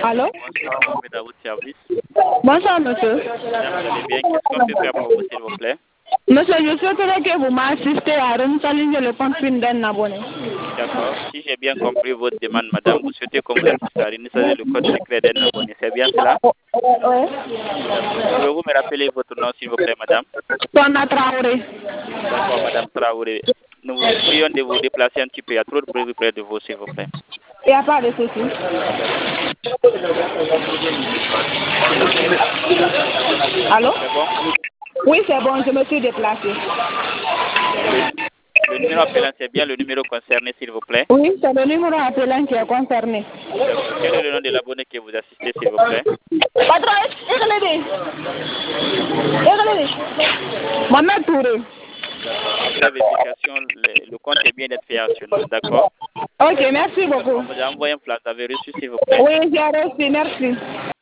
Allô? Bonsoir, Mohamed, à votre service. Bonsoir, monsieur. Madame, vous allez bien? Qu'est-ce qu'on peut faire pour vous, s'il vous plaît? Monsieur, je souhaiterais que vous m'assistiez à renouveler le compte PIN d'un abonné. D'accord. Si j'ai bien compris votre demande, madame, vous souhaitez qu'on vous assiste à renouveler le code secret d'un abonné. C'est bien cela? Oui. D'accord. Pouvez-vous me rappeler votre nom, s'il vous plaît, madame? Sona Traoré. D'accord, madame Traoré. Nous vous prions de vous déplacer un petit peu. Il y a trop de bruit près de vous, s'il vous plaît. Il n'y a pas de souci. Allô? C'est bon? Oui, c'est bon, je me suis déplacée. Le numéro appelant, c'est bien le numéro concerné, s'il vous plaît? Oui, c'est le numéro appelant qui est concerné. D'accord. Quel est le nom de l'abonné que vous assistez, s'il vous plaît? Patron, écoutez. Mohamed Touré. D'accord. Après vérification, le compte est bien d'être fait chez nous. D'accord? Ok, merci beaucoup. On vous a envoyé un flash. Vous avez reçu, s'il vous plaît? Oui, j'ai reçu, merci.